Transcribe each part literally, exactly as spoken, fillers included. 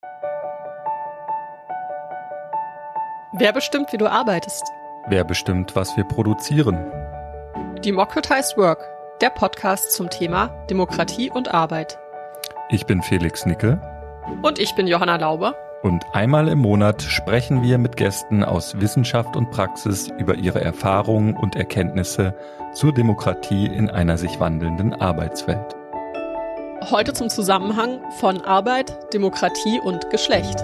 Wer bestimmt, wie du arbeitest? Wer bestimmt, was wir produzieren? Democratized Work, der Podcast zum Thema Demokratie und Arbeit. Ich bin Felix Nickel. Und ich bin Johanna Lauber. Und einmal im Monat sprechen wir mit Gästen aus Wissenschaft und Praxis über ihre Erfahrungen und Erkenntnisse zur Demokratie in einer sich wandelnden Arbeitswelt. Heute zum Zusammenhang von Arbeit, Demokratie und Geschlecht.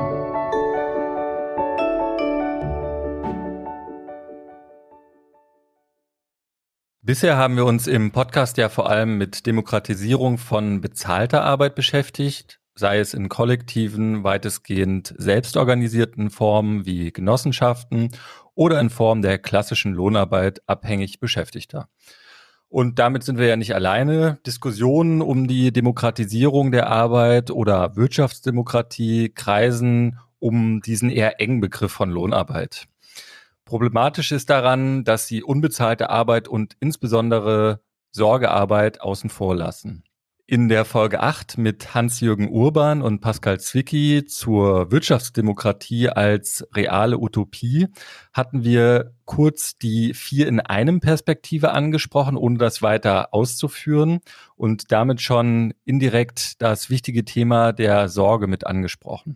Bisher haben wir uns im Podcast ja vor allem mit Demokratisierung von bezahlter Arbeit beschäftigt, sei es in kollektiven, weitestgehend selbstorganisierten Formen wie Genossenschaften oder in Form der klassischen Lohnarbeit abhängig Beschäftigter. Und damit sind wir ja nicht alleine. Diskussionen um die Demokratisierung der Arbeit oder Wirtschaftsdemokratie kreisen um diesen eher engen Begriff von Lohnarbeit. Problematisch ist daran, dass sie unbezahlte Arbeit und insbesondere Sorgearbeit außen vor lassen. In der Folge acht mit Hans-Jürgen Urban und Pascal Zwicky zur Wirtschaftsdemokratie als reale Utopie hatten wir kurz die vier in einem Perspektive angesprochen, ohne das weiter auszuführen und damit schon indirekt das wichtige Thema der Sorge mit angesprochen.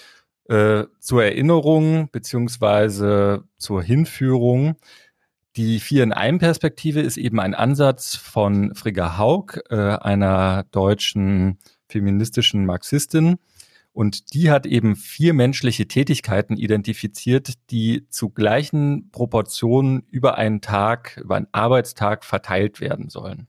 Äh, zur Erinnerung beziehungsweise zur Hinführung. Die vier in einem Perspektive ist eben ein Ansatz von Frigga Haug, äh, einer deutschen feministischen Marxistin. Und die hat eben vier menschliche Tätigkeiten identifiziert, die zu gleichen Proportionen über einen Tag, über einen Arbeitstag verteilt werden sollen.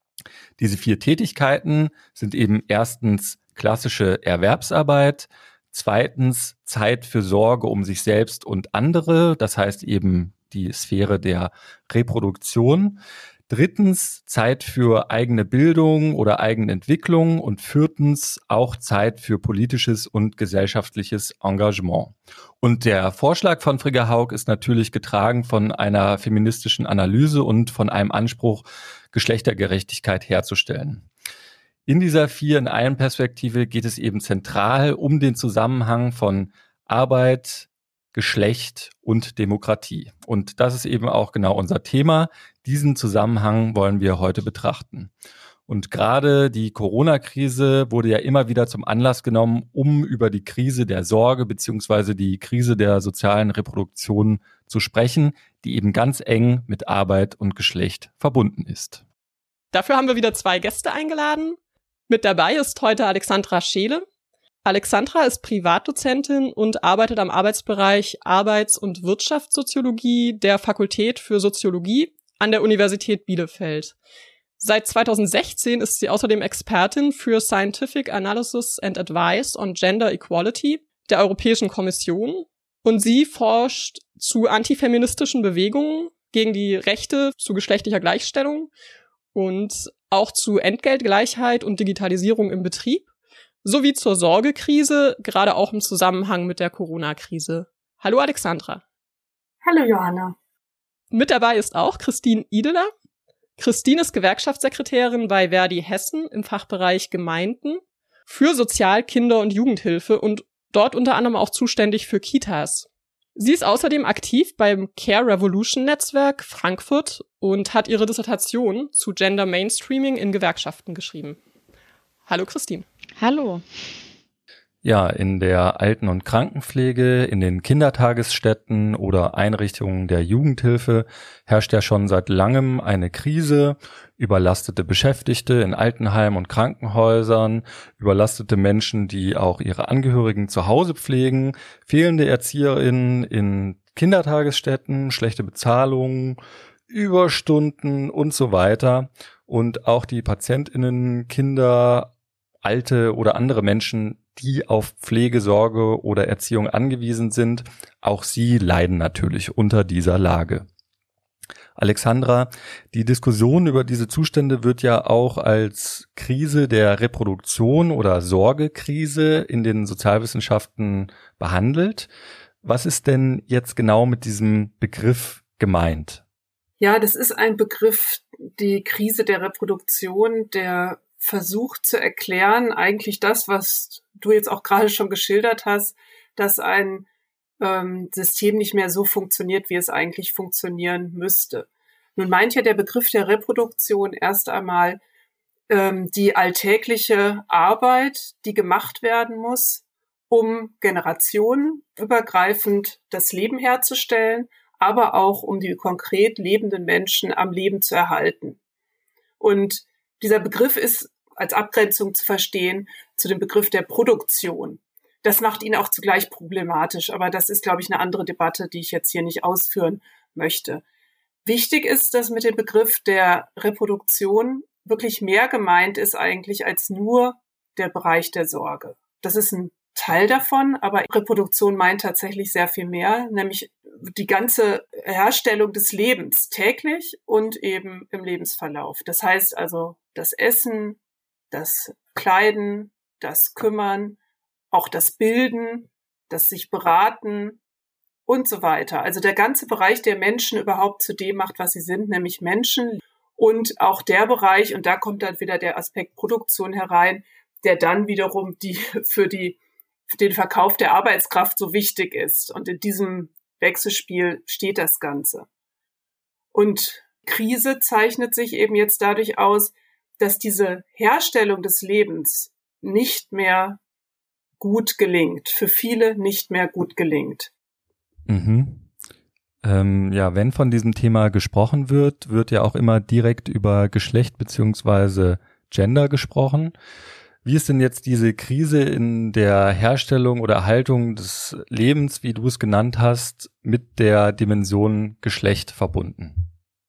Diese vier Tätigkeiten sind eben erstens klassische Erwerbsarbeit, zweitens Zeit für Sorge um sich selbst und andere, das heißt eben die Sphäre der Reproduktion. Drittens Zeit für eigene Bildung oder Eigenentwicklung und viertens auch Zeit für politisches und gesellschaftliches Engagement. Und der Vorschlag von Frigga Haug ist natürlich getragen von einer feministischen Analyse und von einem Anspruch, Geschlechtergerechtigkeit herzustellen. In dieser vier in einem Perspektive geht es eben zentral um den Zusammenhang von Arbeit, Geschlecht und Demokratie. Und das ist eben auch genau unser Thema. Diesen Zusammenhang wollen wir heute betrachten. Und gerade die Corona-Krise wurde ja immer wieder zum Anlass genommen, um über die Krise der Sorge beziehungsweise die Krise der sozialen Reproduktion zu sprechen, die eben ganz eng mit Arbeit und Geschlecht verbunden ist. Dafür haben wir wieder zwei Gäste eingeladen. Mit dabei ist heute Alexandra Scheele. Alexandra ist Privatdozentin und arbeitet am Arbeitsbereich Arbeits- und Wirtschaftssoziologie der Fakultät für Soziologie an der Universität Bielefeld. Seit zweitausendsechzehn ist sie außerdem Expertin für Scientific Analysis and Advice on Gender Equality der Europäischen Kommission und sie forscht zu antifeministischen Bewegungen gegen die Rechte zu geschlechtlicher Gleichstellung und auch zu Entgeltgleichheit und Digitalisierung im Betrieb, sowie zur Sorgekrise, gerade auch im Zusammenhang mit der Corona-Krise. Hallo Alexandra. Hallo Johanna. Mit dabei ist auch Christine Ideler. Christine ist Gewerkschaftssekretärin bei Verdi Hessen im Fachbereich Gemeinden für Sozial-, Kinder- und Jugendhilfe und dort unter anderem auch zuständig für Kitas. Sie ist außerdem aktiv beim Care Revolution Netzwerk Frankfurt und hat ihre Dissertation zu Gender Mainstreaming in Gewerkschaften geschrieben. Hallo Christine. Hallo. Ja, in der Alten- und Krankenpflege, in den Kindertagesstätten oder Einrichtungen der Jugendhilfe herrscht ja schon seit langem eine Krise. Überlastete Beschäftigte in Altenheimen und Krankenhäusern, überlastete Menschen, die auch ihre Angehörigen zu Hause pflegen, fehlende ErzieherInnen in Kindertagesstätten, schlechte Bezahlung, Überstunden und so weiter. Und auch die PatientInnen, Kinder, Alte oder andere Menschen, die auf Pflegesorge oder Erziehung angewiesen sind, auch sie leiden natürlich unter dieser Lage. Alexandra, die Diskussion über diese Zustände wird ja auch als Krise der Reproduktion oder Sorgekrise in den Sozialwissenschaften behandelt. Was ist denn jetzt genau mit diesem Begriff gemeint? Ja, das ist ein Begriff, die Krise der Reproduktion, der versucht zu erklären, eigentlich das, was du jetzt auch gerade schon geschildert hast, dass ein ähm, System nicht mehr so funktioniert, wie es eigentlich funktionieren müsste. Nun meint ja der Begriff der Reproduktion erst einmal ähm, die alltägliche Arbeit, die gemacht werden muss, um generationenübergreifend das Leben herzustellen, aber auch um die konkret lebenden Menschen am Leben zu erhalten. Und dieser Begriff ist als Abgrenzung zu verstehen zu dem Begriff der Produktion. Das macht ihn auch zugleich problematisch, aber das ist, glaube ich, eine andere Debatte, die ich jetzt hier nicht ausführen möchte. Wichtig ist, dass mit dem Begriff der Reproduktion wirklich mehr gemeint ist eigentlich als nur der Bereich der Sorge. Das ist ein Teil davon, aber Reproduktion meint tatsächlich sehr viel mehr, nämlich die ganze Herstellung des Lebens täglich und eben im Lebensverlauf. Das heißt also das Essen, das Kleiden, das Kümmern, auch das Bilden, das sich beraten und so weiter. Also der ganze Bereich der Menschen überhaupt zu dem macht, was sie sind, nämlich Menschen. Und auch der Bereich, und da kommt dann wieder der Aspekt Produktion herein, der dann wiederum die für die für den Verkauf der Arbeitskraft so wichtig ist. Und in diesem Wechselspiel steht das Ganze. Und Krise zeichnet sich eben jetzt dadurch aus, dass diese Herstellung des Lebens nicht mehr gut gelingt, für viele nicht mehr gut gelingt. Mhm. Ähm, ja, wenn von diesem Thema gesprochen wird, wird ja auch immer direkt über Geschlecht beziehungsweise Gender gesprochen. Wie ist denn jetzt diese Krise in der Herstellung oder Erhaltung des Lebens, wie du es genannt hast, mit der Dimension Geschlecht verbunden?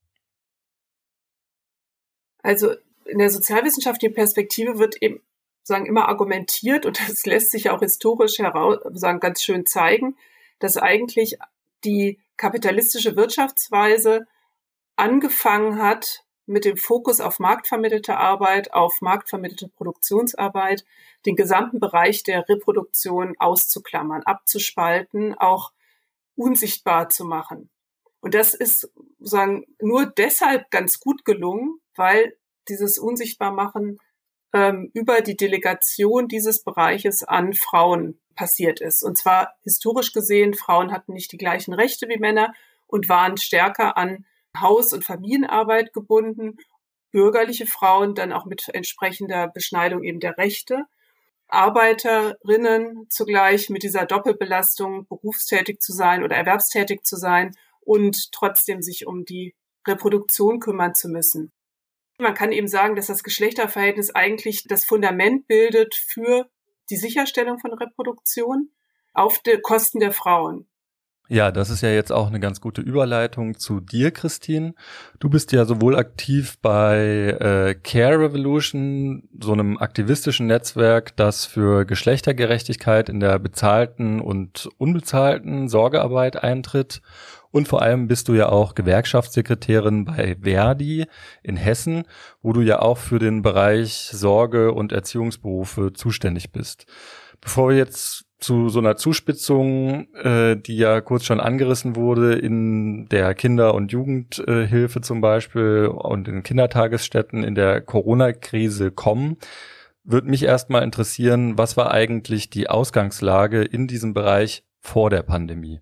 Also in der sozialwissenschaftlichen Perspektive wird eben sagen immer argumentiert, und das lässt sich auch historisch heraus, sagen, ganz schön zeigen, dass eigentlich die kapitalistische Wirtschaftsweise angefangen hat, mit dem Fokus auf marktvermittelte Arbeit, auf marktvermittelte Produktionsarbeit, den gesamten Bereich der Reproduktion auszuklammern, abzuspalten, auch unsichtbar zu machen. Und das ist sagen nur deshalb ganz gut gelungen, weil dieses Unsichtbarmachen ähm, über die Delegation dieses Bereiches an Frauen passiert ist. Und zwar historisch gesehen, Frauen hatten nicht die gleichen Rechte wie Männer und waren stärker an Haus- und Familienarbeit gebunden. Bürgerliche Frauen dann auch mit entsprechender Beschneidung eben der Rechte. Arbeiterinnen zugleich mit dieser Doppelbelastung, berufstätig zu sein oder erwerbstätig zu sein und trotzdem sich um die Reproduktion kümmern zu müssen. Man kann eben sagen, dass das Geschlechterverhältnis eigentlich das Fundament bildet für die Sicherstellung von Reproduktion auf die Kosten der Frauen. Ja, das ist ja jetzt auch eine ganz gute Überleitung zu dir, Christine. Du bist ja sowohl aktiv bei äh, Care Revolution, so einem aktivistischen Netzwerk, das für Geschlechtergerechtigkeit in der bezahlten und unbezahlten Sorgearbeit eintritt. Und vor allem bist du ja auch Gewerkschaftssekretärin bei Verdi in Hessen, wo du ja auch für den Bereich Sorge- und Erziehungsberufe zuständig bist. Bevor wir jetzt zu so einer Zuspitzung, äh, die ja kurz schon angerissen wurde, in der Kinder- und Jugendhilfe zum Beispiel und in Kindertagesstätten in der Corona-Krise kommen, würde mich erstmal interessieren, was war eigentlich die Ausgangslage in diesem Bereich vor der Pandemie?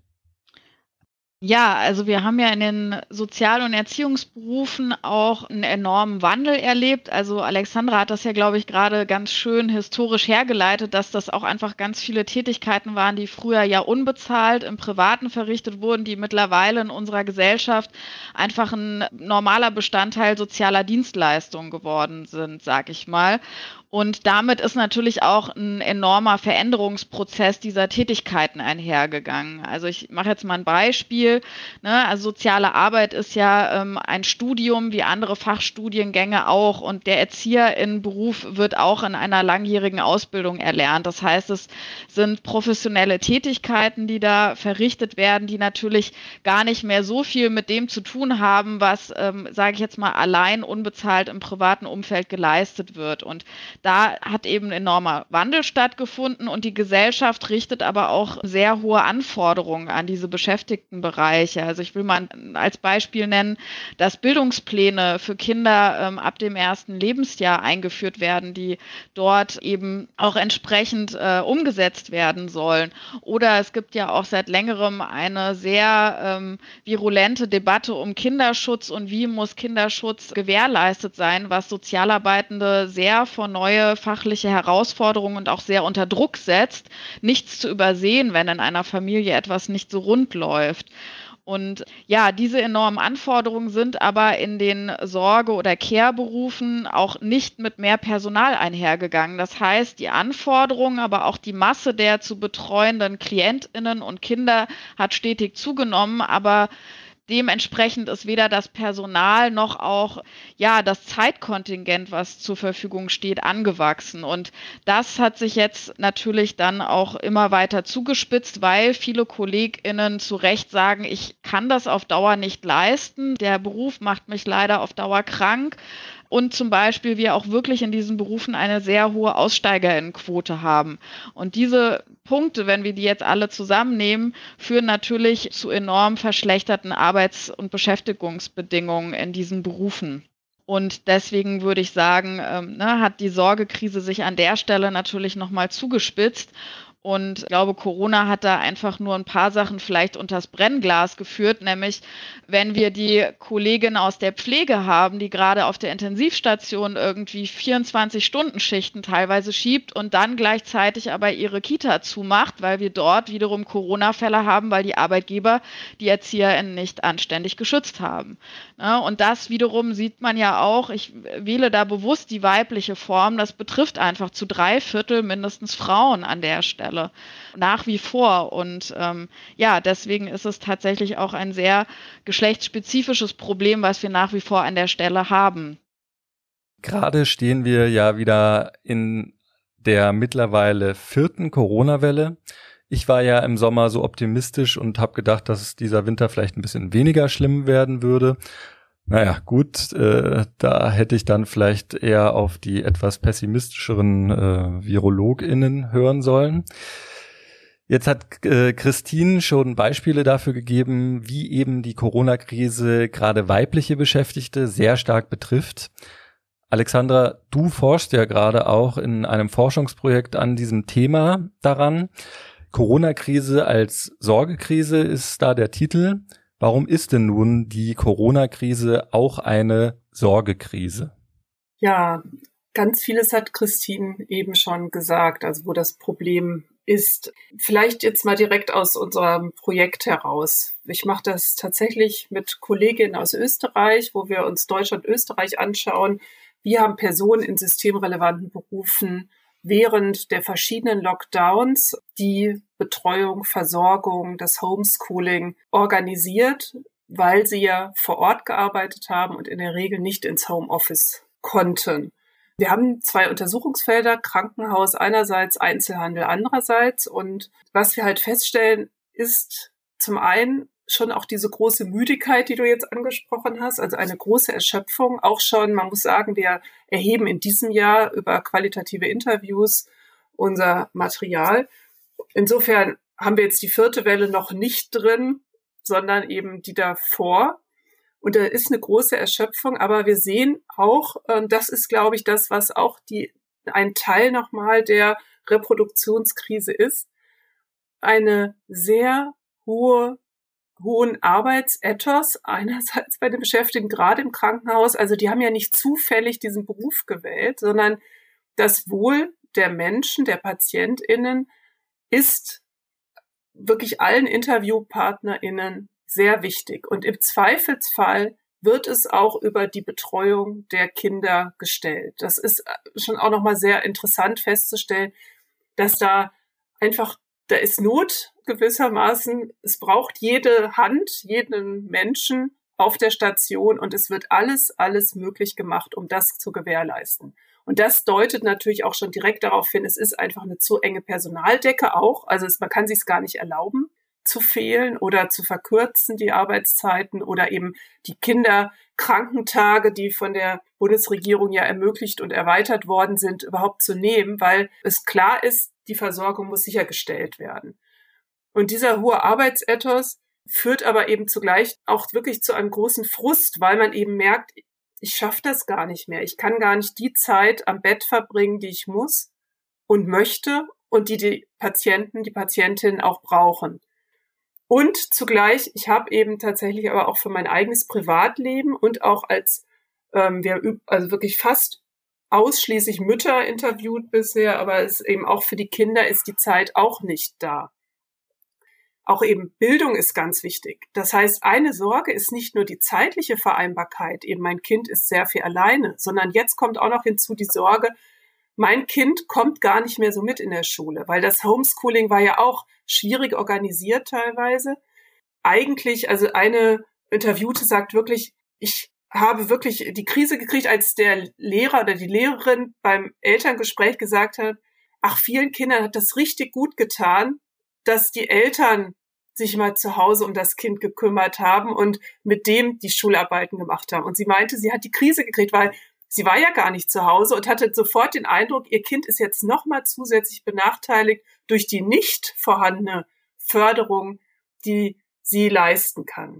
Ja, also wir haben ja in den Sozial- und Erziehungsberufen auch einen enormen Wandel erlebt. Also Alexandra hat das ja, glaube ich, gerade ganz schön historisch hergeleitet, dass das auch einfach ganz viele Tätigkeiten waren, die früher ja unbezahlt im Privaten verrichtet wurden, die mittlerweile in unserer Gesellschaft einfach ein normaler Bestandteil sozialer Dienstleistungen geworden sind, sag ich mal. Und damit ist natürlich auch ein enormer Veränderungsprozess dieser Tätigkeiten einhergegangen. Also ich mache jetzt mal ein Beispiel. Ne? Also soziale Arbeit ist ja ähm, ein Studium wie andere Fachstudiengänge auch. Und der Erzieherinnenberuf wird auch in einer langjährigen Ausbildung erlernt. Das heißt, es sind professionelle Tätigkeiten, die da verrichtet werden, die natürlich gar nicht mehr so viel mit dem zu tun haben, was, ähm, sage ich jetzt mal, allein unbezahlt im privaten Umfeld geleistet wird. Und da hat eben ein enormer Wandel stattgefunden und die Gesellschaft richtet aber auch sehr hohe Anforderungen an diese Beschäftigtenbereiche. Also ich will mal als Beispiel nennen, dass Bildungspläne für Kinder ähm, ab dem ersten Lebensjahr eingeführt werden, die dort eben auch entsprechend äh, umgesetzt werden sollen. Oder es gibt ja auch seit längerem eine sehr ähm, virulente Debatte um Kinderschutz und wie muss Kinderschutz gewährleistet sein, was Sozialarbeitende sehr vor neue fachliche Herausforderungen und auch sehr unter Druck setzt, nichts zu übersehen, wenn in einer Familie etwas nicht so rund läuft. Und ja, diese enormen Anforderungen sind aber in den Sorge- oder Care-Berufen auch nicht mit mehr Personal einhergegangen. Das heißt, die Anforderungen, aber auch die Masse der zu betreuenden KlientInnen und Kinder hat stetig zugenommen, aber dementsprechend ist weder das Personal noch auch ja das Zeitkontingent, was zur Verfügung steht, angewachsen. Und das hat sich jetzt natürlich dann auch immer weiter zugespitzt, weil viele KollegInnen zu Recht sagen, ich kann das auf Dauer nicht leisten. Der Beruf macht mich leider auf Dauer krank. Und zum Beispiel wir auch wirklich in diesen Berufen eine sehr hohe Aussteigerinnenquote haben. Und diese Punkte, wenn wir die jetzt alle zusammennehmen, führen natürlich zu enorm verschlechterten Arbeits- und Beschäftigungsbedingungen in diesen Berufen. Und deswegen würde ich sagen, ähm, ne, hat die Sorgekrise sich an der Stelle natürlich nochmal zugespitzt. Und ich glaube, Corona hat da einfach nur ein paar Sachen vielleicht unters Brennglas geführt, nämlich wenn wir die Kolleginnen aus der Pflege haben, die gerade auf der Intensivstation irgendwie vierundzwanzig-Stunden-Schichten teilweise schiebt und dann gleichzeitig aber ihre Kita zumacht, weil wir dort wiederum Corona-Fälle haben, weil die Arbeitgeber die ErzieherInnen nicht anständig geschützt haben. Ja, und das wiederum sieht man ja auch, ich wähle da bewusst die weibliche Form, das betrifft einfach zu drei Viertel mindestens Frauen an der Stelle. Nach wie vor. Und ähm, ja, deswegen ist es tatsächlich auch ein sehr geschlechtsspezifisches Problem, was wir nach wie vor an der Stelle haben. Gerade stehen wir ja wieder in der mittlerweile vierten Corona-Welle. Ich war ja im Sommer so optimistisch und habe gedacht, dass dieser Winter vielleicht ein bisschen weniger schlimm werden würde. Naja, gut, äh, da hätte ich dann vielleicht eher auf die etwas pessimistischeren äh, VirologInnen hören sollen. Jetzt hat äh, Christine schon Beispiele dafür gegeben, wie eben die Corona-Krise gerade weibliche Beschäftigte sehr stark betrifft. Alexandra, du forschst ja gerade auch in einem Forschungsprojekt an diesem Thema daran. Corona-Krise als Sorgekrise ist da der Titel. Warum ist denn nun die Corona-Krise auch eine Sorgekrise? Ja, ganz vieles hat Christine eben schon gesagt, also wo das Problem ist. Vielleicht jetzt mal direkt aus unserem Projekt heraus. Ich mache das tatsächlich mit Kolleginnen aus Österreich, wo wir uns Deutschland und Österreich anschauen. Wie haben Personen in systemrelevanten Berufen während der verschiedenen Lockdowns die Betreuung, Versorgung, das Homeschooling organisiert, weil sie ja vor Ort gearbeitet haben und in der Regel nicht ins Homeoffice konnten. Wir haben zwei Untersuchungsfelder, Krankenhaus einerseits, Einzelhandel andererseits. Und was wir halt feststellen, ist zum einen schon auch diese große Müdigkeit, die du jetzt angesprochen hast, also eine große Erschöpfung. Auch schon, man muss sagen, wir erheben in diesem Jahr über qualitative Interviews unser Material. Insofern haben wir jetzt die vierte Welle noch nicht drin, sondern eben die davor. Und da ist eine große Erschöpfung, aber wir sehen auch, das ist, glaube ich, das, was auch die ein Teil nochmal der Reproduktionskrise ist, eine sehr hohe hohen Arbeitsethos einerseits bei den Beschäftigten, gerade im Krankenhaus. Also die haben ja nicht zufällig diesen Beruf gewählt, sondern das Wohl der Menschen, der PatientInnen ist wirklich allen InterviewpartnerInnen sehr wichtig. Und im Zweifelsfall wird es auch über die Betreuung der Kinder gestellt. Das ist schon auch nochmal sehr interessant festzustellen, dass da einfach, da ist Not gewissermaßen. Es braucht jede Hand, jeden Menschen auf der Station und es wird alles, alles möglich gemacht, um das zu gewährleisten. Und das deutet natürlich auch schon direkt darauf hin, es ist einfach eine zu enge Personaldecke auch. Also es, man kann sich es gar nicht erlauben. zu fehlen oder zu verkürzen, die Arbeitszeiten, oder eben die Kinderkrankentage, die von der Bundesregierung ja ermöglicht und erweitert worden sind, überhaupt zu nehmen, weil es klar ist, die Versorgung muss sichergestellt werden. Und dieser hohe Arbeitsethos führt aber eben zugleich auch wirklich zu einem großen Frust, weil man eben merkt, ich schaffe das gar nicht mehr. Ich kann gar nicht die Zeit am Bett verbringen, die ich muss und möchte und die die Patienten, die Patientinnen auch brauchen. Und zugleich, ich habe eben tatsächlich aber auch für mein eigenes Privatleben und auch als, ähm, wir also wirklich fast ausschließlich Mütter interviewt bisher, aber es eben auch für die Kinder ist die Zeit auch nicht da. Auch eben Bildung ist ganz wichtig. Das heißt, eine Sorge ist nicht nur die zeitliche Vereinbarkeit, eben mein Kind ist sehr viel alleine, sondern jetzt kommt auch noch hinzu die Sorge, mein Kind kommt gar nicht mehr so mit in der Schule, weil das Homeschooling war ja auch schwierig organisiert teilweise. Eigentlich, also eine Interviewte sagt wirklich, ich habe wirklich die Krise gekriegt, als der Lehrer oder die Lehrerin beim Elterngespräch gesagt hat, ach, vielen Kindern hat das richtig gut getan, dass die Eltern sich mal zu Hause um das Kind gekümmert haben und mit dem die Schularbeiten gemacht haben. Und sie meinte, sie hat die Krise gekriegt, weil sie war ja gar nicht zu Hause und hatte sofort den Eindruck, ihr Kind ist jetzt nochmal zusätzlich benachteiligt durch die nicht vorhandene Förderung, die sie leisten kann.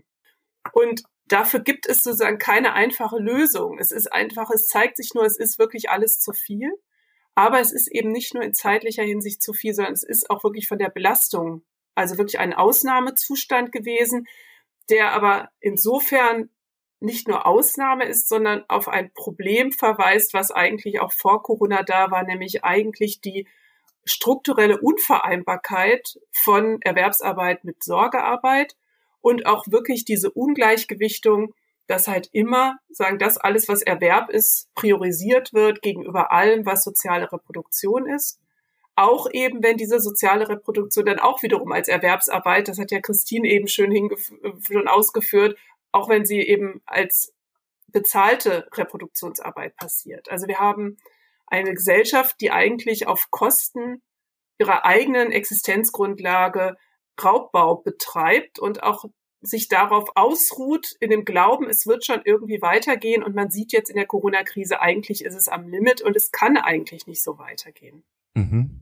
Und dafür gibt es sozusagen keine einfache Lösung. Es ist einfach, es zeigt sich nur, es ist wirklich alles zu viel. Aber es ist eben nicht nur in zeitlicher Hinsicht zu viel, sondern es ist auch wirklich von der Belastung, also wirklich ein Ausnahmezustand gewesen, der aber insofern nicht nur Ausnahme ist, sondern auf ein Problem verweist, was eigentlich auch vor Corona da war, nämlich eigentlich die strukturelle Unvereinbarkeit von Erwerbsarbeit mit Sorgearbeit und auch wirklich diese Ungleichgewichtung, dass halt immer, sagen, das alles, was Erwerb ist, priorisiert wird gegenüber allem, was soziale Reproduktion ist. Auch eben, wenn diese soziale Reproduktion dann auch wiederum als Erwerbsarbeit, das hat ja Christine eben schön hingef- schon ausgeführt, auch wenn sie eben als bezahlte Reproduktionsarbeit passiert. Also wir haben eine Gesellschaft, die eigentlich auf Kosten ihrer eigenen Existenzgrundlage Raubbau betreibt und auch sich darauf ausruht, in dem Glauben, es wird schon irgendwie weitergehen. Und man sieht jetzt in der Corona-Krise, eigentlich ist es am Limit und es kann eigentlich nicht so weitergehen. Mhm.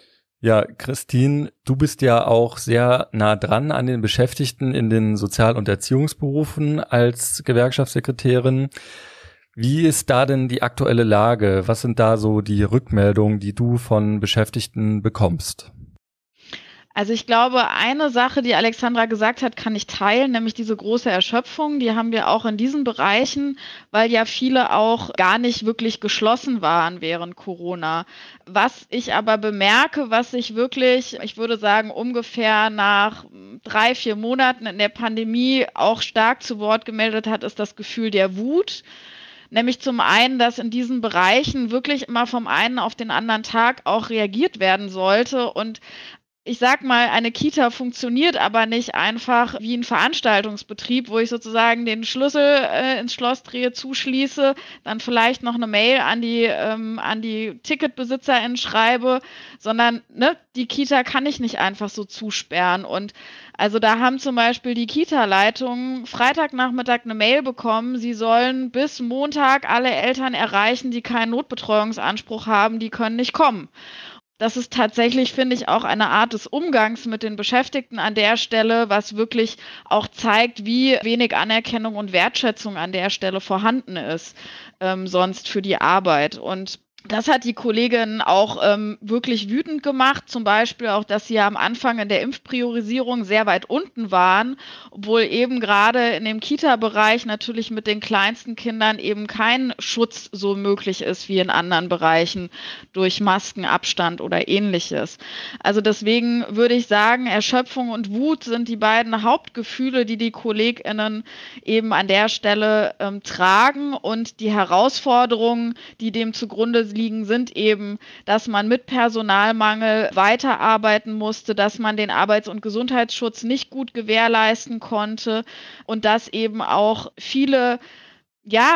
Ja, Christine, du bist ja auch sehr nah dran an den Beschäftigten in den Sozial- und Erziehungsberufen als Gewerkschaftssekretärin. Wie ist da denn die aktuelle Lage? Was sind da so die Rückmeldungen, die du von Beschäftigten bekommst? Also ich glaube, eine Sache, die Alexandra gesagt hat, kann ich teilen, nämlich diese große Erschöpfung. Die haben wir auch in diesen Bereichen, weil ja viele auch gar nicht wirklich geschlossen waren während Corona. Was ich aber bemerke, was sich wirklich, ich würde sagen, ungefähr nach drei, vier Monaten in der Pandemie auch stark zu Wort gemeldet hat, ist das Gefühl der Wut. Nämlich zum einen, dass in diesen Bereichen wirklich immer vom einen auf den anderen Tag auch reagiert werden sollte und ich sag mal, eine Kita funktioniert aber nicht einfach wie ein Veranstaltungsbetrieb, wo ich sozusagen den Schlüssel äh, ins Schloss drehe, zuschließe, dann vielleicht noch eine Mail an die ähm, an die TicketbesitzerInnen schreibe, sondern ne, die Kita kann ich nicht einfach so zusperren. Und also da haben zum Beispiel die Kita-Leitungen Freitagnachmittag eine Mail bekommen, sie sollen bis Montag alle Eltern erreichen, die keinen Notbetreuungsanspruch haben, die können nicht kommen. Das ist tatsächlich, finde ich, auch eine Art des Umgangs mit den Beschäftigten an der Stelle, was wirklich auch zeigt, wie wenig Anerkennung und Wertschätzung an der Stelle vorhanden ist, ähm, sonst für die Arbeit. Und das hat die Kollegin auch ähm, wirklich wütend gemacht, zum Beispiel auch, dass sie ja am Anfang in der Impfpriorisierung sehr weit unten waren, obwohl eben gerade in dem Kita-Bereich natürlich mit den kleinsten Kindern eben kein Schutz so möglich ist wie in anderen Bereichen durch Maskenabstand oder ähnliches. Also deswegen würde ich sagen, Erschöpfung und Wut sind die beiden Hauptgefühle, die die KollegInnen eben an der Stelle ähm, tragen und die Herausforderungen, die dem zugrunde liegen, sind eben, dass man mit Personalmangel weiterarbeiten musste, dass man den Arbeits- und Gesundheitsschutz nicht gut gewährleisten konnte und dass eben auch viele, ja,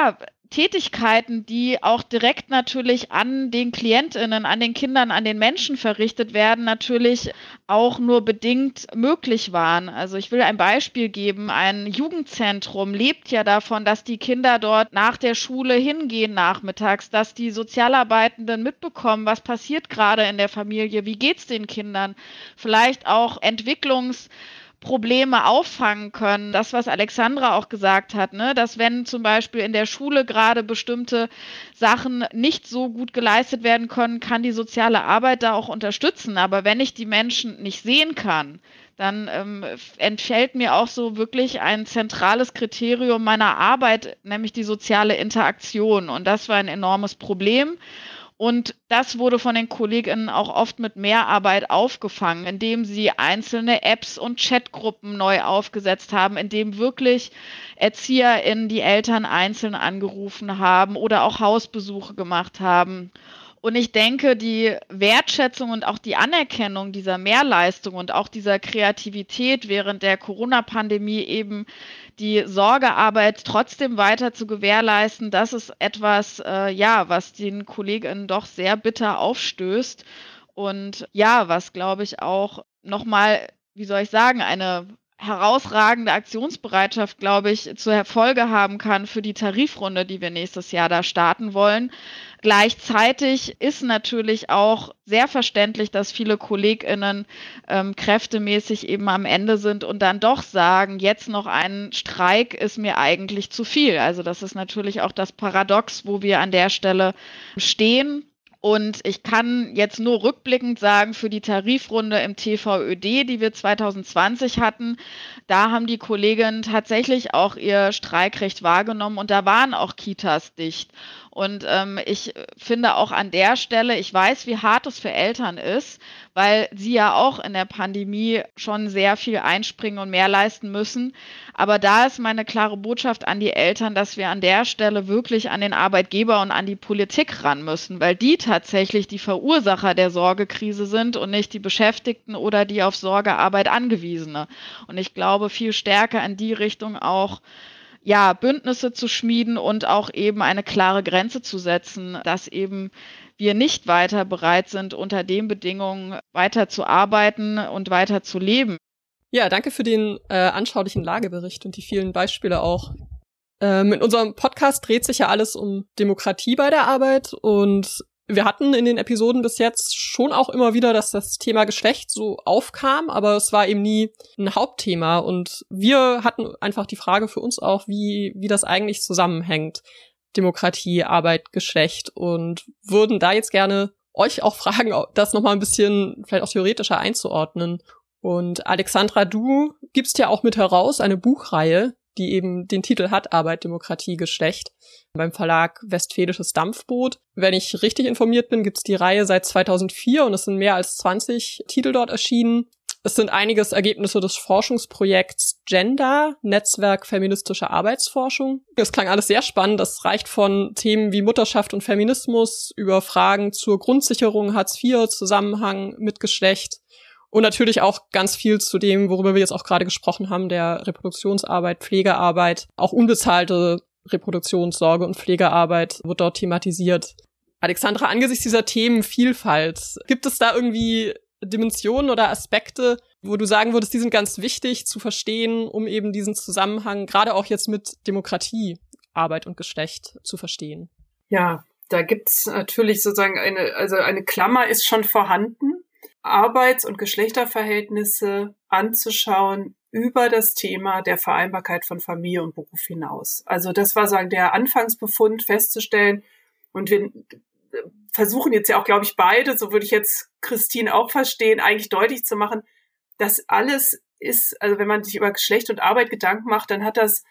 Tätigkeiten, die auch direkt natürlich an den KlientInnen, an den Kindern, an den Menschen verrichtet werden, natürlich auch nur bedingt möglich waren. Also ich will ein Beispiel geben. Ein Jugendzentrum lebt ja davon, dass die Kinder dort nach der Schule hingehen nachmittags, dass die Sozialarbeitenden mitbekommen, was passiert gerade in der Familie, wie geht's den Kindern, vielleicht auch Entwicklungs Probleme auffangen können. Das, was Alexandra auch gesagt hat, ne, dass wenn zum Beispiel in der Schule gerade bestimmte Sachen nicht so gut geleistet werden können, kann die soziale Arbeit da auch unterstützen. Aber wenn ich die Menschen nicht sehen kann, dann ähm, entfällt mir auch so wirklich ein zentrales Kriterium meiner Arbeit, nämlich die soziale Interaktion. Und das war ein enormes Problem. Und das wurde von den KollegInnen auch oft mit Mehrarbeit aufgefangen, indem sie einzelne Apps und Chatgruppen neu aufgesetzt haben, indem wirklich ErzieherInnen die Eltern einzeln angerufen haben oder auch Hausbesuche gemacht haben. Und ich denke, die Wertschätzung und auch die Anerkennung dieser Mehrleistung und auch dieser Kreativität während der Corona-Pandemie eben die Sorgearbeit trotzdem weiter zu gewährleisten, das ist etwas, äh, ja, was den KollegInnen doch sehr bitter aufstößt und ja, was, glaube ich, auch nochmal, wie soll ich sagen, eine herausragende Aktionsbereitschaft, glaube ich, zur Folge haben kann für die Tarifrunde, die wir nächstes Jahr da starten wollen. Gleichzeitig ist natürlich auch sehr verständlich, dass viele KollegInnen ähm, kräftemäßig eben am Ende sind und dann doch sagen, jetzt noch ein Streik ist mir eigentlich zu viel. Also das ist natürlich auch das Paradox, wo wir an der Stelle stehen. Und ich kann jetzt nur rückblickend sagen, für die Tarifrunde im T V Ö D, die wir zwanzig zwanzig hatten, da haben die Kolleginnen tatsächlich auch ihr Streikrecht wahrgenommen und da waren auch Kitas dicht. Und ähm, ich finde auch an der Stelle, ich weiß, wie hart es für Eltern ist, weil sie ja auch in der Pandemie schon sehr viel einspringen und mehr leisten müssen. Aber da ist meine klare Botschaft an die Eltern, dass wir an der Stelle wirklich an den Arbeitgeber und an die Politik ran müssen, weil die tatsächlich die Verursacher der Sorgekrise sind und nicht die Beschäftigten oder die auf Sorgearbeit Angewiesene. Und ich glaube, viel stärker in die Richtung auch ja, Bündnisse zu schmieden und auch eben eine klare Grenze zu setzen, dass eben wir nicht weiter bereit sind, unter den Bedingungen weiter zu arbeiten und weiter zu leben. Ja, danke für den äh, anschaulichen Lagebericht und die vielen Beispiele auch. Ähm, in unserem Podcast dreht sich ja alles um Demokratie bei der Arbeit und wir hatten in den Episoden bis jetzt schon auch immer wieder, dass das Thema Geschlecht so aufkam, aber es war eben nie ein Hauptthema und wir hatten einfach die Frage für uns auch, wie wie das eigentlich zusammenhängt, Demokratie, Arbeit, Geschlecht und würden da jetzt gerne euch auch fragen, das nochmal ein bisschen vielleicht auch theoretischer einzuordnen. Und Alexandra, du gibst ja auch mit heraus eine Buchreihe, die eben den Titel hat, Arbeit, Demokratie, Geschlecht, beim Verlag Westfälisches Dampfboot. Wenn ich richtig informiert bin, gibt's die Reihe seit zweitausendvier und es sind mehr als zwanzig Titel dort erschienen. Es sind einiges Ergebnisse des Forschungsprojekts Gender, Netzwerk feministische Arbeitsforschung. Das klang alles sehr spannend. Das reicht von Themen wie Mutterschaft und Feminismus über Fragen zur Grundsicherung, Hartz vier, Zusammenhang mit Geschlecht. Und natürlich auch ganz viel zu dem, worüber wir jetzt auch gerade gesprochen haben, der Reproduktionsarbeit, Pflegearbeit. Auch unbezahlte Reproduktionssorge und Pflegearbeit wird dort thematisiert. Alexandra, angesichts dieser Themenvielfalt, gibt es da irgendwie Dimensionen oder Aspekte, wo du sagen würdest, die sind ganz wichtig zu verstehen, um eben diesen Zusammenhang, gerade auch jetzt mit Demokratie, Arbeit und Geschlecht zu verstehen? Ja, da gibt's natürlich sozusagen eine, also eine Klammer ist schon vorhanden. Arbeits- und Geschlechterverhältnisse anzuschauen über das Thema der Vereinbarkeit von Familie und Beruf hinaus. Also das war sagen der Anfangsbefund festzustellen. Und wir versuchen jetzt ja auch, glaube ich, beide, so würde ich jetzt Christine auch verstehen, eigentlich deutlich zu machen, dass alles ist, also wenn man sich über Geschlecht und Arbeit Gedanken macht, dann hat das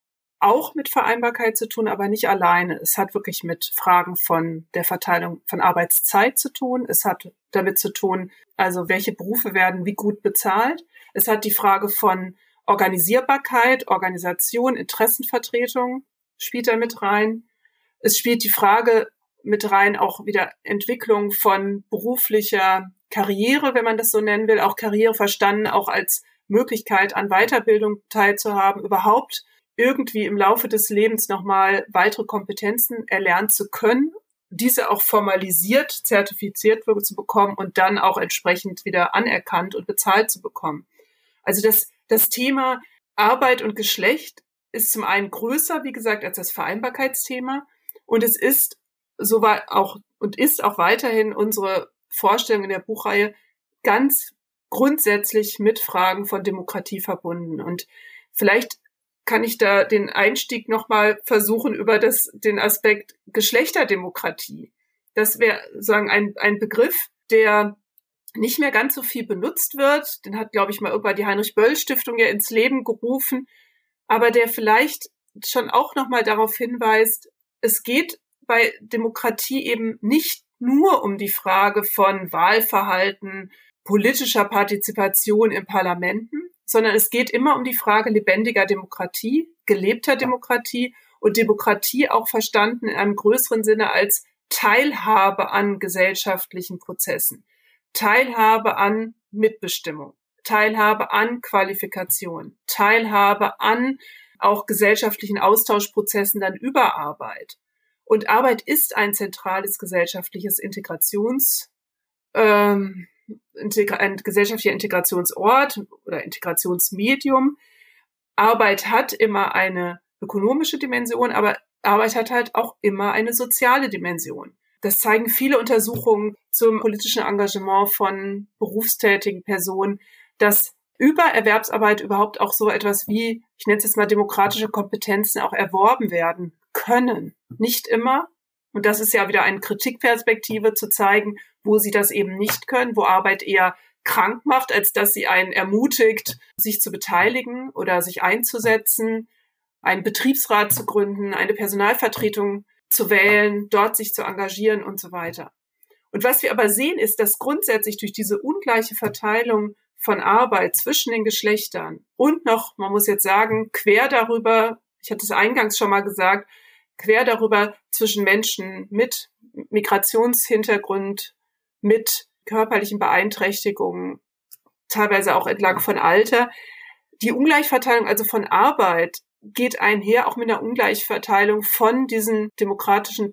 auch mit Vereinbarkeit zu tun, aber nicht alleine. Es hat wirklich mit Fragen von der Verteilung von Arbeitszeit zu tun. Es hat damit zu tun, also welche Berufe werden wie gut bezahlt. Es hat die Frage von Organisierbarkeit, Organisation, Interessenvertretung spielt da mit rein. Es spielt die Frage mit rein auch wieder Entwicklung von beruflicher Karriere, wenn man das so nennen will, auch Karriere verstanden, auch als Möglichkeit an Weiterbildung teilzuhaben, überhaupt irgendwie im Laufe des Lebens nochmal weitere Kompetenzen erlernen zu können, diese auch formalisiert, zertifiziert zu bekommen und dann auch entsprechend wieder anerkannt und bezahlt zu bekommen. Also das, das Thema Arbeit und Geschlecht ist zum einen größer, wie gesagt, als das Vereinbarkeitsthema. Und es ist so auch und ist auch weiterhin unsere Vorstellung in der Buchreihe ganz grundsätzlich mit Fragen von Demokratie verbunden. Und vielleicht kann ich da den Einstieg nochmal versuchen über das, den Aspekt Geschlechterdemokratie. Das wäre sozusagen ein, ein Begriff, der nicht mehr ganz so viel benutzt wird. Den hat, glaube ich, mal irgendwann die Heinrich-Böll-Stiftung ja ins Leben gerufen, aber der vielleicht schon auch nochmal darauf hinweist, es geht bei Demokratie eben nicht nur um die Frage von Wahlverhalten, politischer Partizipation in Parlamenten, sondern es geht immer um die Frage lebendiger Demokratie, gelebter Demokratie und Demokratie auch verstanden in einem größeren Sinne als Teilhabe an gesellschaftlichen Prozessen, Teilhabe an Mitbestimmung, Teilhabe an Qualifikation, Teilhabe an auch gesellschaftlichen Austauschprozessen dann über Arbeit. Und Arbeit ist ein zentrales gesellschaftliches Integrations, ähm, ein gesellschaftlicher Integrationsort oder Integrationsmedium. Arbeit hat immer eine ökonomische Dimension, aber Arbeit hat halt auch immer eine soziale Dimension. Das zeigen viele Untersuchungen zum politischen Engagement von berufstätigen Personen, dass über Erwerbsarbeit überhaupt auch so etwas wie, ich nenne es jetzt mal demokratische Kompetenzen auch erworben werden können. Nicht immer. Und das ist ja wieder eine Kritikperspektive zu zeigen, wo sie das eben nicht können, wo Arbeit eher krank macht, als dass sie einen ermutigt, sich zu beteiligen oder sich einzusetzen, einen Betriebsrat zu gründen, eine Personalvertretung zu wählen, dort sich zu engagieren und so weiter. Und was wir aber sehen, ist, dass grundsätzlich durch diese ungleiche Verteilung von Arbeit zwischen den Geschlechtern und noch, man muss jetzt sagen, quer darüber, ich hatte es eingangs schon mal gesagt, quer darüber zwischen Menschen mit Migrationshintergrund, mit körperlichen Beeinträchtigungen, teilweise auch entlang von Alter. Die Ungleichverteilung also von Arbeit geht einher auch mit einer Ungleichverteilung von diesen demokratischen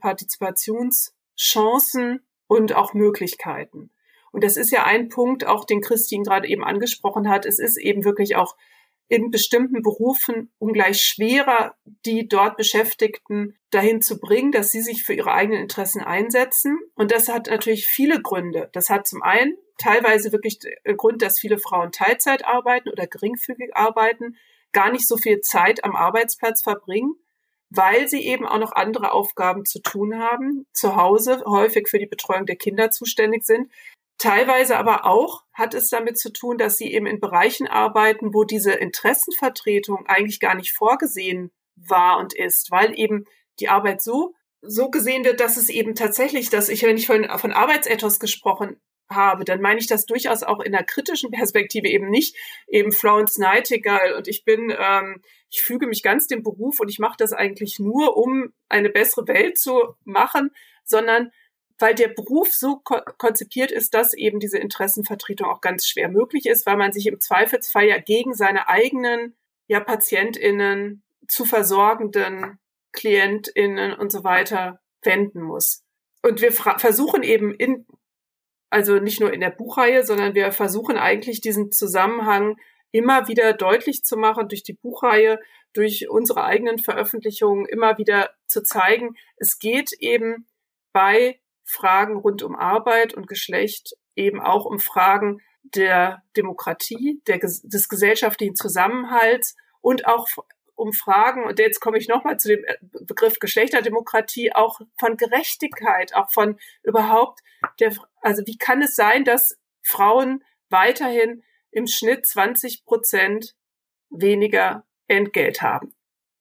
Partizipationschancen und auch Möglichkeiten. Und das ist ja ein Punkt, auch den Christine gerade eben angesprochen hat. Es ist eben wirklich auch in bestimmten Berufen ungleich schwerer, die dort Beschäftigten dahin zu bringen, dass sie sich für ihre eigenen Interessen einsetzen. Und das hat natürlich viele Gründe. Das hat zum einen teilweise wirklich den Grund, dass viele Frauen Teilzeit arbeiten oder geringfügig arbeiten, gar nicht so viel Zeit am Arbeitsplatz verbringen, weil sie eben auch noch andere Aufgaben zu tun haben, zu Hause häufig für die Betreuung der Kinder zuständig sind. Teilweise aber auch hat es damit zu tun, dass sie eben in Bereichen arbeiten, wo diese Interessenvertretung eigentlich gar nicht vorgesehen war und ist, weil eben die Arbeit so so gesehen wird, dass es eben tatsächlich, dass ich, wenn ich von, von Arbeitsethos gesprochen habe, dann meine ich das durchaus auch in einer kritischen Perspektive, eben nicht eben Florence Nightingale und ich bin, ähm, ich füge mich ganz dem Beruf und ich mache das eigentlich nur, um eine bessere Welt zu machen, sondern weil der Beruf so ko- konzipiert ist, dass eben diese Interessenvertretung auch ganz schwer möglich ist, weil man sich im Zweifelsfall ja gegen seine eigenen ja PatientInnen, zu versorgenden KlientInnen und so weiter wenden muss. Und wir fra- versuchen eben in, also nicht nur in der Buchreihe, sondern wir versuchen eigentlich diesen Zusammenhang immer wieder deutlich zu machen, durch die Buchreihe, durch unsere eigenen Veröffentlichungen immer wieder zu zeigen, es geht eben bei Fragen rund um Arbeit und Geschlecht eben auch um Fragen der Demokratie, der, des gesellschaftlichen Zusammenhalts und auch um Fragen, und jetzt komme ich nochmal zu dem Begriff Geschlechterdemokratie, auch von Gerechtigkeit, auch von überhaupt der, also wie kann es sein, dass Frauen weiterhin im Schnitt zwanzig Prozent weniger Entgelt haben?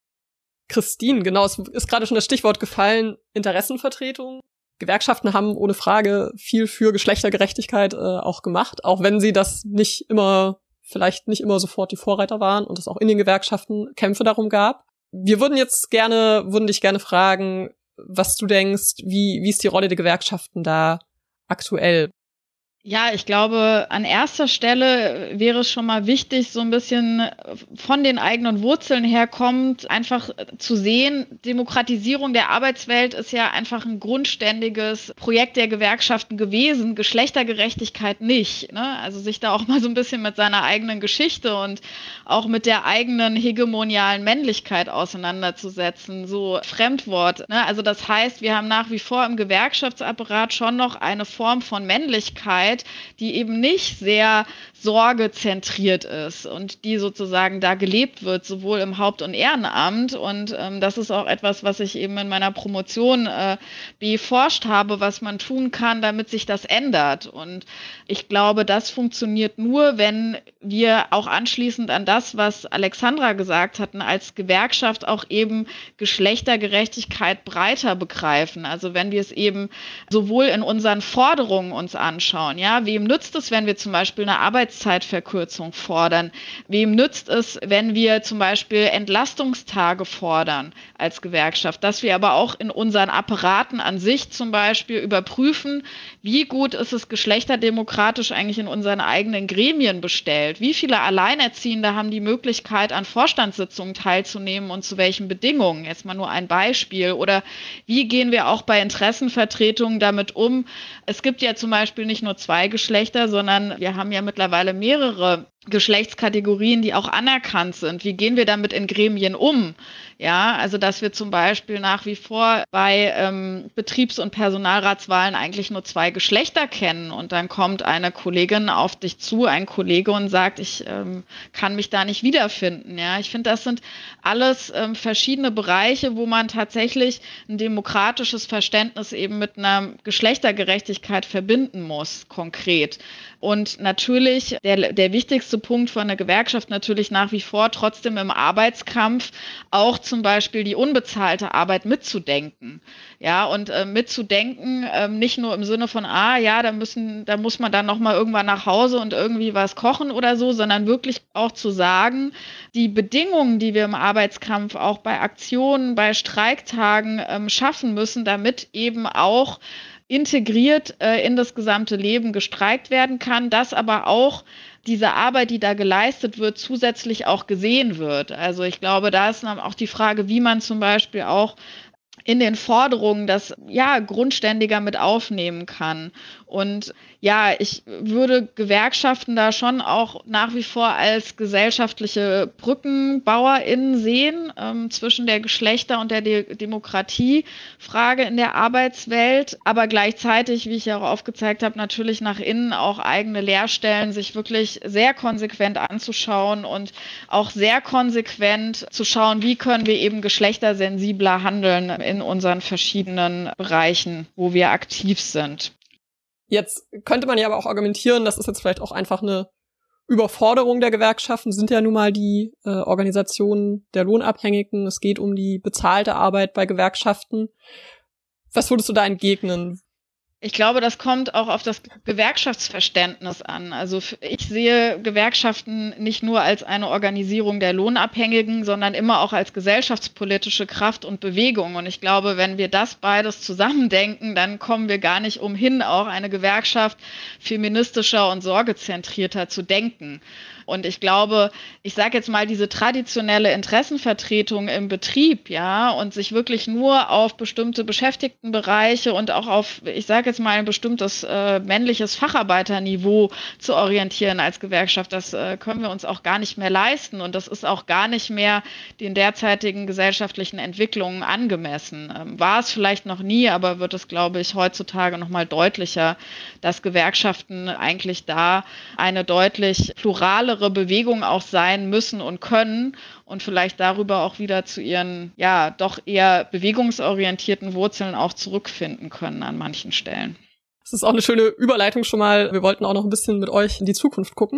Christine, genau, es ist gerade schon das Stichwort gefallen, Interessenvertretung. Gewerkschaften haben ohne Frage viel für Geschlechtergerechtigkeit äh, auch gemacht, auch wenn sie das nicht immer, vielleicht nicht immer sofort die Vorreiter waren und es auch in den Gewerkschaften Kämpfe darum gab. Wir würden jetzt gerne, würden dich gerne fragen, was du denkst, wie, wie ist die Rolle der Gewerkschaften da aktuell? Ja, ich glaube, an erster Stelle wäre es schon mal wichtig, so ein bisschen von den eigenen Wurzeln herkommt, einfach zu sehen, Demokratisierung der Arbeitswelt ist ja einfach ein grundständiges Projekt der Gewerkschaften gewesen, Geschlechtergerechtigkeit nicht, ne? Also sich da auch mal so ein bisschen mit seiner eigenen Geschichte und auch mit der eigenen hegemonialen Männlichkeit auseinanderzusetzen, so Fremdwort, ne? Also das heißt, wir haben nach wie vor im Gewerkschaftsapparat schon noch eine Form von Männlichkeit, die eben nicht sehr sorgezentriert ist und die sozusagen da gelebt wird, sowohl im Haupt- und Ehrenamt. Und ähm, das ist auch etwas, was ich eben in meiner Promotion äh, beforscht habe, was man tun kann, damit sich das ändert. Und ich glaube, das funktioniert nur, wenn wir auch anschließend an das, was Alexandra gesagt hatten, als Gewerkschaft auch eben Geschlechtergerechtigkeit breiter begreifen. Also wenn wir es eben sowohl in unseren Forderungen uns anschauen, ja, wem nützt es, wenn wir zum Beispiel eine Arbeitszeitverkürzung fordern? Wem nützt es, wenn wir zum Beispiel Entlastungstage fordern als Gewerkschaft? Dass wir aber auch in unseren Apparaten an sich zum Beispiel überprüfen, wie gut ist es geschlechterdemokratisch eigentlich in unseren eigenen Gremien bestellt? Wie viele Alleinerziehende haben die Möglichkeit, an Vorstandssitzungen teilzunehmen und zu welchen Bedingungen? Jetzt mal nur ein Beispiel. Oder wie gehen wir auch bei Interessenvertretungen damit um? Es gibt ja zum Beispiel nicht nur zwei Geschlechter, sondern wir haben ja mittlerweile mehrere Geschlechtskategorien, die auch anerkannt sind. Wie gehen wir damit in Gremien um? Ja, also dass wir zum Beispiel nach wie vor bei ähm, Betriebs- und Personalratswahlen eigentlich nur zwei Geschlechter kennen und dann kommt eine Kollegin auf dich zu, ein Kollege und sagt, ich ähm, kann mich da nicht wiederfinden. Ja, ich finde, das sind alles ähm, verschiedene Bereiche, wo man tatsächlich ein demokratisches Verständnis eben mit einer Geschlechtergerechtigkeit verbinden muss, konkret. Und natürlich der, der wichtigste Punkt von einer Gewerkschaft natürlich nach wie vor trotzdem im Arbeitskampf auch zum Beispiel die unbezahlte Arbeit mitzudenken. Ja, und äh, mitzudenken, äh, nicht nur im Sinne von, ah, ja, da müssen, da muss man dann nochmal irgendwann nach Hause und irgendwie was kochen oder so, sondern wirklich auch zu sagen, die Bedingungen, die wir im Arbeitskampf auch bei Aktionen, bei Streiktagen ähm, schaffen müssen, damit eben auch integriert äh, in das gesamte Leben gestreikt werden kann, dass aber auch diese Arbeit, die da geleistet wird, zusätzlich auch gesehen wird. Also ich glaube, da ist dann auch die Frage, wie man zum Beispiel auch in den Forderungen das ja grundständiger mit aufnehmen kann. Und ja, ich würde Gewerkschaften da schon auch nach wie vor als gesellschaftliche BrückenbauerInnen sehen ähm, zwischen der Geschlechter- und der De- Demokratiefrage in der Arbeitswelt, aber gleichzeitig, wie ich ja auch aufgezeigt habe, natürlich nach innen auch eigene Leerstellen sich wirklich sehr konsequent anzuschauen und auch sehr konsequent zu schauen, wie können wir eben geschlechtersensibler handeln in unseren verschiedenen Bereichen, wo wir aktiv sind. Jetzt könnte man ja aber auch argumentieren, das ist jetzt vielleicht auch einfach eine Überforderung der Gewerkschaften, sind ja nun mal die äh, Organisationen der Lohnabhängigen. Es geht um die bezahlte Arbeit bei Gewerkschaften. Was würdest du da entgegnen? Ich glaube, das kommt auch auf das Gewerkschaftsverständnis an. Also ich sehe Gewerkschaften nicht nur als eine Organisierung der Lohnabhängigen, sondern immer auch als gesellschaftspolitische Kraft und Bewegung. Und ich glaube, wenn wir das beides zusammendenken, dann kommen wir gar nicht umhin, auch eine Gewerkschaft feministischer und sorgezentrierter zu denken. Und ich glaube, ich sage jetzt mal, diese traditionelle Interessenvertretung im Betrieb, ja, und sich wirklich nur auf bestimmte Beschäftigtenbereiche und auch auf, ich sage jetzt mal, ein bestimmtes äh, männliches Facharbeiterniveau zu orientieren als Gewerkschaft, das äh, können wir uns auch gar nicht mehr leisten. Und das ist auch gar nicht mehr den derzeitigen gesellschaftlichen Entwicklungen angemessen. Ähm, war es vielleicht noch nie, aber wird es, glaube ich, heutzutage noch mal deutlicher, dass Gewerkschaften eigentlich da eine deutlich plurale Bewegung auch sein müssen und können und vielleicht darüber auch wieder zu ihren, ja, doch eher bewegungsorientierten Wurzeln auch zurückfinden können an manchen Stellen. Das ist auch eine schöne Überleitung schon mal. Wir wollten auch noch ein bisschen mit euch in die Zukunft gucken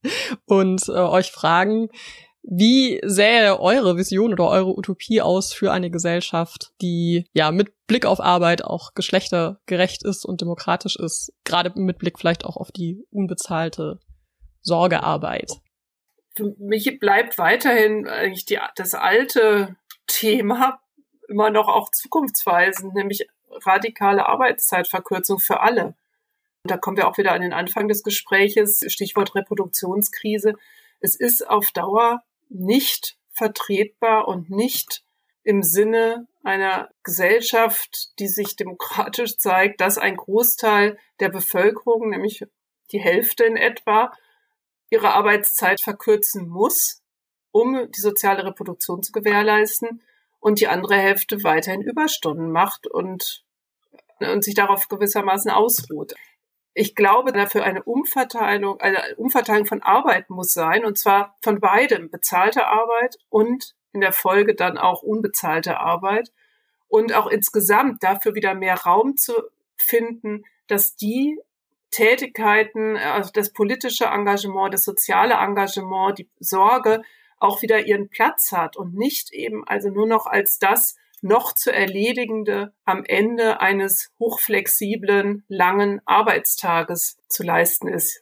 und äh, euch fragen, wie sähe eure Vision oder eure Utopie aus für eine Gesellschaft, die ja mit Blick auf Arbeit auch geschlechtergerecht ist und demokratisch ist, gerade mit Blick vielleicht auch auf die unbezahlte Sorgearbeit? Für mich bleibt weiterhin eigentlich die, das alte Thema immer noch auch zukunftsweisend, nämlich radikale Arbeitszeitverkürzung für alle. Da kommen wir auch wieder an den Anfang des Gespräches, Stichwort Reproduktionskrise. Es ist auf Dauer nicht vertretbar und nicht im Sinne einer Gesellschaft, die sich demokratisch zeigt, dass ein Großteil der Bevölkerung, nämlich die Hälfte in etwa, ihre Arbeitszeit verkürzen muss, um die soziale Reproduktion zu gewährleisten, und die andere Hälfte weiterhin Überstunden macht und, und sich darauf gewissermaßen ausruht. Ich glaube, dafür eine Umverteilung, eine Umverteilung von Arbeit muss sein, und zwar von beidem, bezahlte Arbeit und in der Folge dann auch unbezahlte Arbeit, und auch insgesamt dafür wieder mehr Raum zu finden, dass die Tätigkeiten, also das politische Engagement, das soziale Engagement, die Sorge auch wieder ihren Platz hat und nicht eben also nur noch als das noch zu erledigende am Ende eines hochflexiblen, langen Arbeitstages zu leisten ist.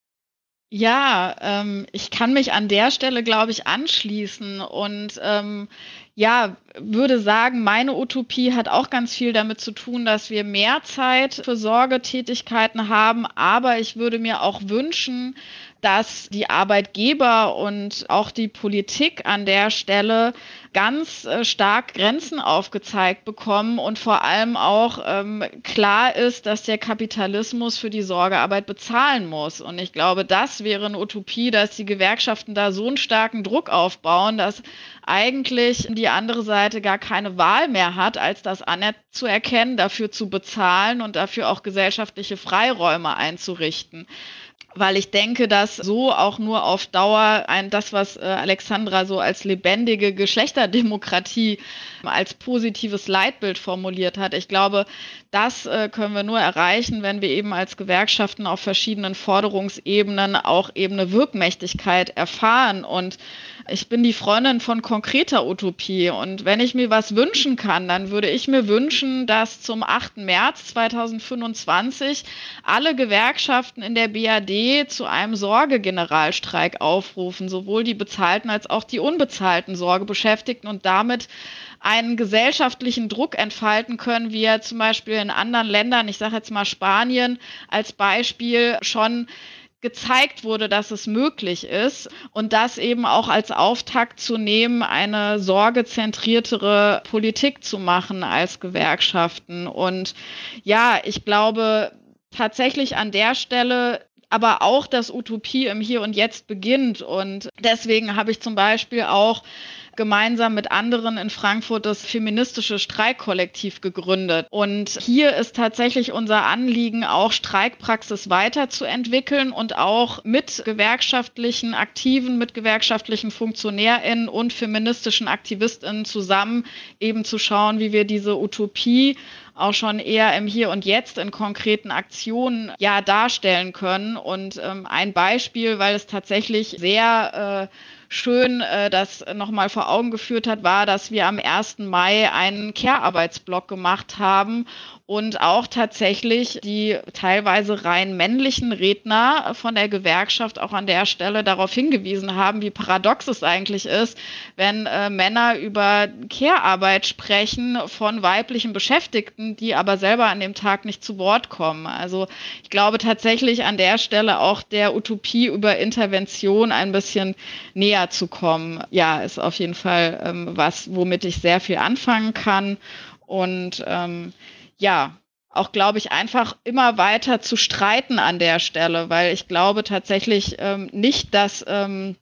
Ja, ähm, ich kann mich an der Stelle, glaube ich, anschließen und ähm, ja, würde sagen, meine Utopie hat auch ganz viel damit zu tun, dass wir mehr Zeit für Sorgetätigkeiten haben, aber ich würde mir auch wünschen, dass die Arbeitgeber und auch die Politik an der Stelle ganz äh, stark Grenzen aufgezeigt bekommen und vor allem auch ähm, klar ist, dass der Kapitalismus für die Sorgearbeit bezahlen muss. Und ich glaube, das wäre eine Utopie, dass die Gewerkschaften da so einen starken Druck aufbauen, dass eigentlich die andere Seite gar keine Wahl mehr hat, als das anzuerkennen, dafür zu bezahlen und dafür auch gesellschaftliche Freiräume einzurichten. Weil ich denke, dass so auch nur auf Dauer ein das, was äh, Alexandra so als lebendige Geschlechterdemokratie als positives Leitbild formuliert hat. Ich glaube, das äh, können wir nur erreichen, wenn wir eben als Gewerkschaften auf verschiedenen Forderungsebenen auch eben eine Wirkmächtigkeit erfahren. Und ich bin die Freundin von konkreter Utopie. Und wenn ich mir was wünschen kann, dann würde ich mir wünschen, dass zum achten März zweitausendfünfundzwanzig alle Gewerkschaften in der B R D zu einem Sorgegeneralstreik aufrufen, sowohl die bezahlten als auch die unbezahlten Sorgebeschäftigten, und damit einen gesellschaftlichen Druck entfalten können, wie er zum Beispiel in anderen Ländern, ich sage jetzt mal Spanien als Beispiel, schon gezeigt wurde, dass es möglich ist, und das eben auch als Auftakt zu nehmen, eine sorgezentriertere Politik zu machen als Gewerkschaften. Und ja, ich glaube tatsächlich an der Stelle aber auch, dass Utopie im Hier und Jetzt beginnt, und deswegen habe ich zum Beispiel auch gemeinsam mit anderen in Frankfurt das feministische Streikkollektiv gegründet. Und hier ist tatsächlich unser Anliegen, auch Streikpraxis weiterzuentwickeln und auch mit gewerkschaftlichen Aktiven, mit gewerkschaftlichen FunktionärInnen und feministischen AktivistInnen zusammen eben zu schauen, wie wir diese Utopie auch schon eher im Hier und Jetzt in konkreten Aktionen ja darstellen können. Und ähm, ein Beispiel, weil es tatsächlich sehr äh, schön äh, das nochmal vor Augen geführt hat, war, dass wir am ersten Mai einen Care-Arbeitsblock gemacht haben und auch tatsächlich die teilweise rein männlichen Redner von der Gewerkschaft auch an der Stelle darauf hingewiesen haben, wie paradox es eigentlich ist, wenn äh, Männer über Care-Arbeit sprechen von weiblichen Beschäftigten, die aber selber an dem Tag nicht zu Wort kommen. Also ich glaube tatsächlich an der Stelle auch der Utopie über Intervention ein bisschen näher zu kommen. Ja, ist auf jeden Fall ähm, was, womit ich sehr viel anfangen kann. Und ähm, ja, auch, glaube ich, einfach immer weiter zu streiten an der Stelle, weil ich glaube tatsächlich ähm, nicht, dass ähm,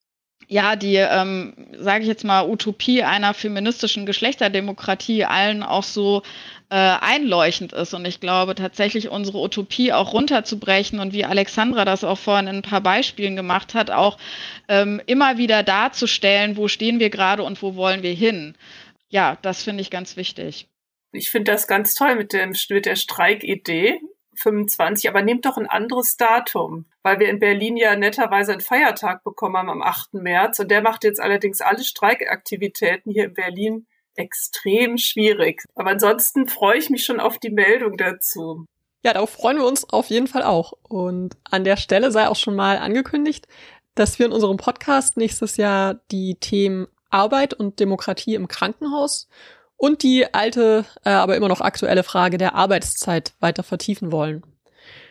ja die, ähm, sage ich jetzt mal, Utopie einer feministischen Geschlechterdemokratie allen auch so äh, einleuchtend ist. Und ich glaube tatsächlich, unsere Utopie auch runterzubrechen und wie Alexandra das auch vorhin in ein paar Beispielen gemacht hat, auch ähm, immer wieder darzustellen, wo stehen wir gerade und wo wollen wir hin. Ja, das finde ich ganz wichtig. Ich finde das ganz toll mit, dem, mit der Streikidee, fünfundzwanzig, aber nehmt doch ein anderes Datum, weil wir in Berlin ja netterweise einen Feiertag bekommen haben am achten März, und der macht jetzt allerdings alle Streikaktivitäten hier in Berlin extrem schwierig. Aber ansonsten freue ich mich schon auf die Meldung dazu. Ja, darauf freuen wir uns auf jeden Fall auch. Und an der Stelle sei auch schon mal angekündigt, dass wir in unserem Podcast nächstes Jahr die Themen Arbeit und Demokratie im Krankenhaus und die alte, äh, aber immer noch aktuelle Frage der Arbeitszeit weiter vertiefen wollen.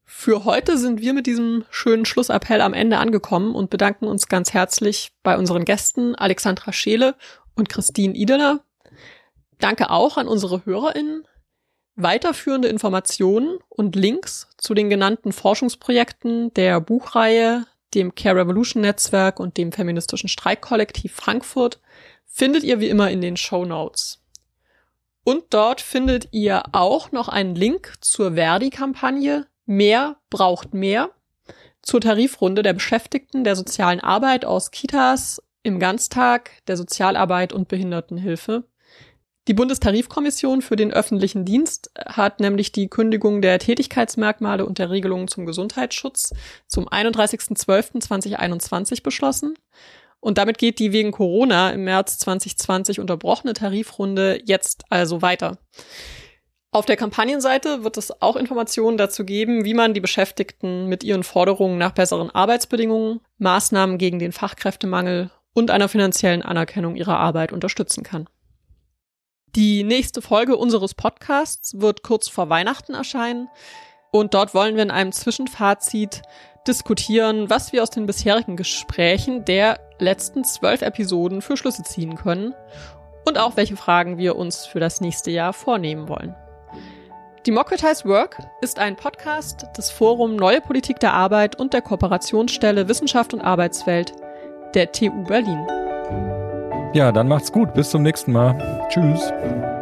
Für heute sind wir mit diesem schönen Schlussappell am Ende angekommen und bedanken uns ganz herzlich bei unseren Gästen Alexandra Scheele und Christine Ideler. Danke auch an unsere HörerInnen. Weiterführende Informationen und Links zu den genannten Forschungsprojekten der Buchreihe, dem Care Revolution Netzwerk und dem feministischen Streikkollektiv Frankfurt findet ihr wie immer in den Shownotes. Und dort findet ihr auch noch einen Link zur Verdi-Kampagne Mehr braucht mehr, zur Tarifrunde der Beschäftigten der sozialen Arbeit aus Kitas, im Ganztag, der Sozialarbeit und Behindertenhilfe. Die Bundestarifkommission für den öffentlichen Dienst hat nämlich die Kündigung der Tätigkeitsmerkmale und der Regelungen zum Gesundheitsschutz zum einunddreißigsten zwölften zweitausendeinundzwanzig beschlossen. Und damit geht die wegen Corona im März zwanzig zwanzig unterbrochene Tarifrunde jetzt also weiter. Auf der Kampagnenseite wird es auch Informationen dazu geben, wie man die Beschäftigten mit ihren Forderungen nach besseren Arbeitsbedingungen, Maßnahmen gegen den Fachkräftemangel und einer finanziellen Anerkennung ihrer Arbeit unterstützen kann. Die nächste Folge unseres Podcasts wird kurz vor Weihnachten erscheinen und dort wollen wir in einem Zwischenfazit diskutieren, was wir aus den bisherigen Gesprächen der letzten zwölf Episoden für Schlüsse ziehen können und auch welche Fragen wir uns für das nächste Jahr vornehmen wollen. Democratize Work ist ein Podcast des Forum Neue Politik der Arbeit und der Kooperationsstelle Wissenschaft und Arbeitswelt der T U Berlin. Ja, dann macht's gut. Bis zum nächsten Mal. Tschüss.